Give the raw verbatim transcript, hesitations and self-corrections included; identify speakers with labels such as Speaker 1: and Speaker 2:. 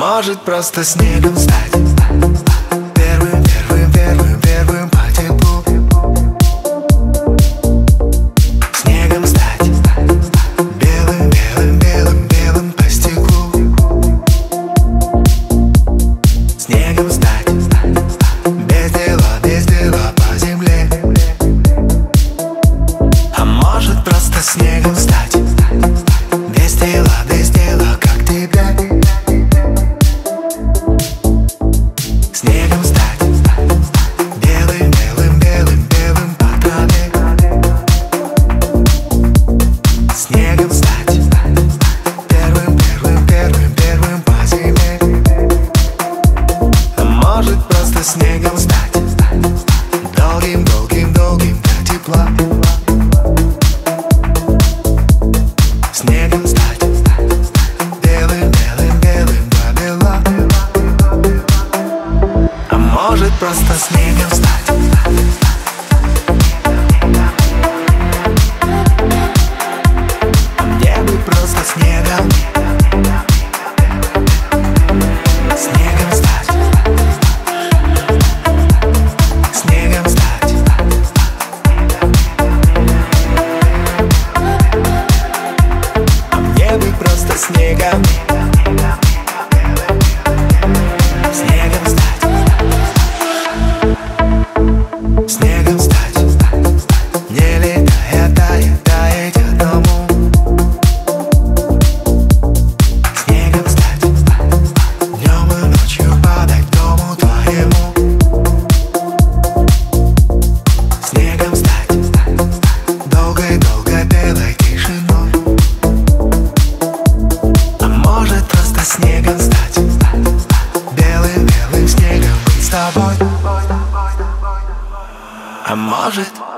Speaker 1: может просто снегом стать. Первым, первым, первым, первым по теплу. Снегом стать. Белым, белым, белым, белым по стеклу. Снегом стать. Без дела, без дела по земле. А может просто снегом стать. Без дела, без дела, как тебя. Снегом стать. Белым, белым, белым, белым по траве. Снегом стать. Первым, первым, первым, первым по зиме. А может просто снегом стать. Долгим, долгим, долгим до тепла. Снегом стать. Белым, белым, белым до бела. А может просто снегом стать. А мне бы просто снегом. Снегом стать. Снегом стать. А мне бы просто снегом. Снегом стать. Снегом стать. Не летая, тая, таять одному. Снегом стать. Днем и ночью падать дому твоему. Снегом стать. Долгой-долгой белой тишиной. А может просто снегом стать. Белым-белым снегом быть с тобой. А может